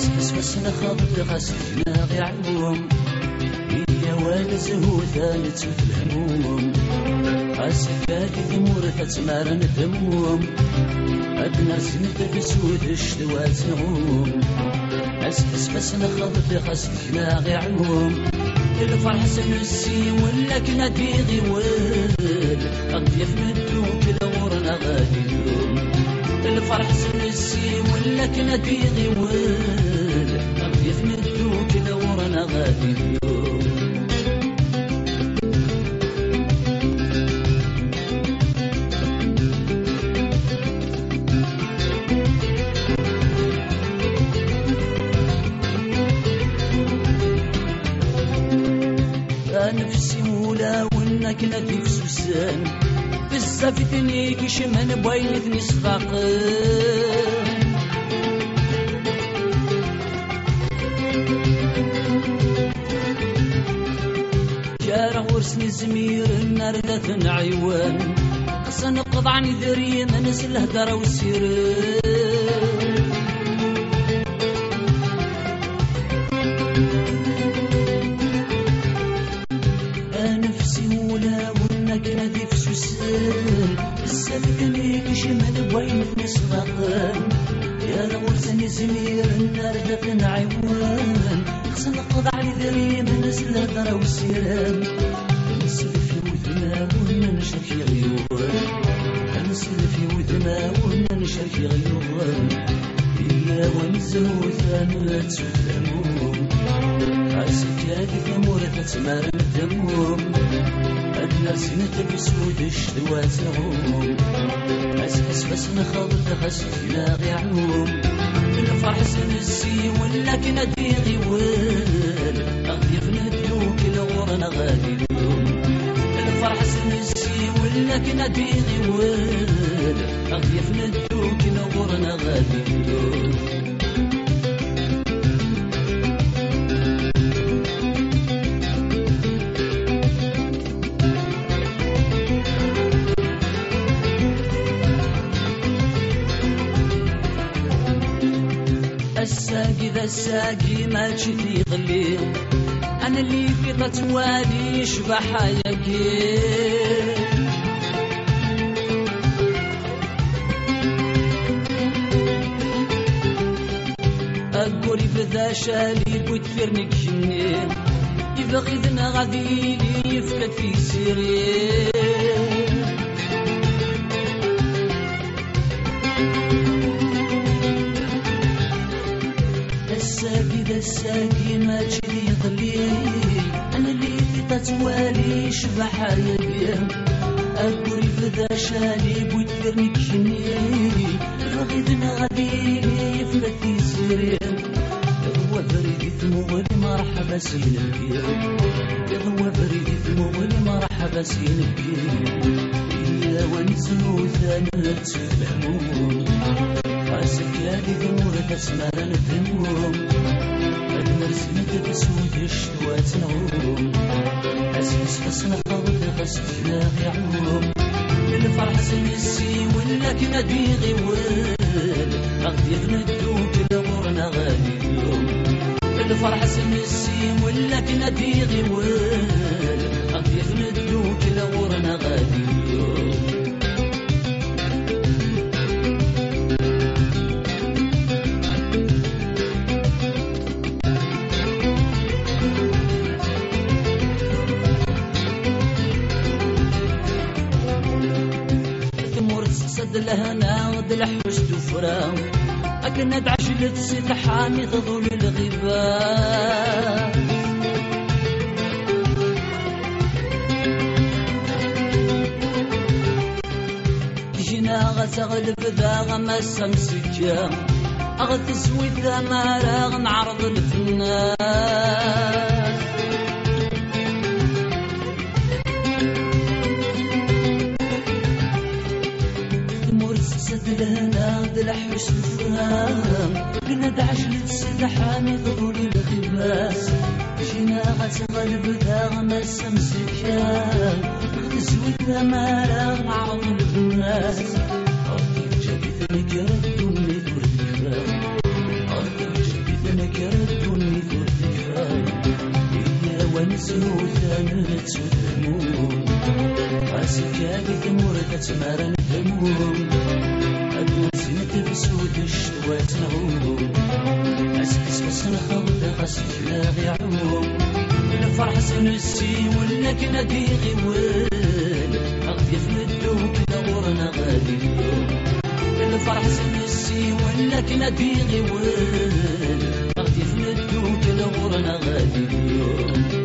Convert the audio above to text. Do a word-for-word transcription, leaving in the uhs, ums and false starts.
أسكس فسنا خاضت غسلنا غي عموم هي وانا زهوثا نتسوث الهموم أسكاكي ثمور تتمارن الدموم أدنى سنة بسود الشتوات نغوم أسكس فسنا خاضت غسلنا غي عموم الفرح سنسي ولا كنا ديغي ويل أضيف ندوك لورنا غادي اليوم الفرح سنسي ولا كنا ديغي ويل أضيف ندوك لورنا غادي اليوم نفسي ولا وانك نادي في سوسان بزاف تنيك شمن بوينت نسفاق جارة ورسني زمير النار ذات عيوان قصن قضعني ذري من الهدر والسيران نادي في سوسان السفكني شمال بوين نسغان يا رورسني زمير النار دفن عيوان خصنا نقض على ذري من نزل الهدرة والسيران نسل في وذنا وننشرك غيوان نسل في وذنا وننشرك غيوان يا ونزهو ثانوات سلامون عسك يا ثمور تتمارن الدموم أدنى سنة بسود الشتوات نغوم أسكس فسنا خاضت غسلنا غي عموم الفرح سنسي ولا كنا ديغي ويل أضيف ندوك لغورنا غادي اليوم الفرح سنسي ولا كنا ديغي ويل أضيف ندوك لغورنا غادي اليوم الساقي ذا الساقي ما تشتي ظلي أنا اللي في طتوالي يشبه حياكي أقولي بذا شالي وتفرنك جني يبغي ذنا غادي يفكت في سيري الساقي ذا الساقي ما تشري ظلي أنا اللي في تتوالي يشبه حياكي أقولي بذا شالي وتفرني كشني غيدنا غادي يفلت في سيري هو بريد ثمو مرحبا سينبكي هو بريد ثمو مرحبا سينبكي يا ونسلو ثاني تفهمون عسك يا دي ذمور تسمر الذموم أدنى رسمت بسود الشتوات نغوم أسكس فسنا خاضت غسلنا غي عموم الفرح سنسي ولا كنا ديغي ويل أغدير ندوك لغورنا غادي اليوم الفرح سنسي ولا كنا ديغي ويل أغدير ندوك لغورنا غادي اليوم لهنا ود الحوش تفرام أكن ادعش لتسيت حامي تظل الغباء جينا غتغلب ذا غما السمسكة أغتسوي ذا ما راغ نعرض الفنان لهنا دلحوش الفرام قلنا دعجل تسلحاني ظهور الخباس جينا غتغلب ذا غما السمسكة تزويد ما راغ نعرض البناس أرضي جابتني كرد أمي تردفا أرضي جابتني نزهوثا نتسلمون غاسكاكي ثمورة تمارا ثموم أبنسي نتفسود الشتوات نعوم أسكس نخلط غسك لاغي عوم الفرح سنسي ولك نادي غيوان أغدي في الدوب دورنا غادي اليوم الفرح سنسي ولك نادي غيوان أغدي في الدوب دورنا غادي اليوم